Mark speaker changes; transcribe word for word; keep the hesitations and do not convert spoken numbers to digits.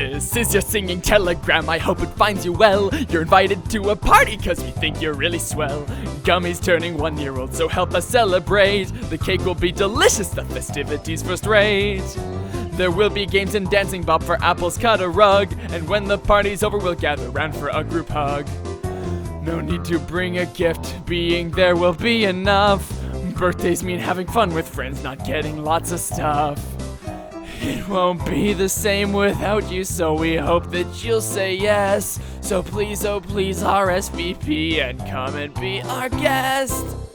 Speaker 1: This is your singing telegram, I hope it finds you well. You're invited to a party cause we think you're really swell. Gummy's turning one year old, so help us celebrate. The cake will be delicious, the festivities first rate. There will be games and dancing, Bob for apples cut a rug. And when the party's over we'll gather round for a group hug. No need to bring a gift, being there will be enough. Birthdays mean having fun with friends, not getting lots of stuff. It won't be the same without you, so we hope that you'll say yes. So please, oh please, R S V P and come and be our guest.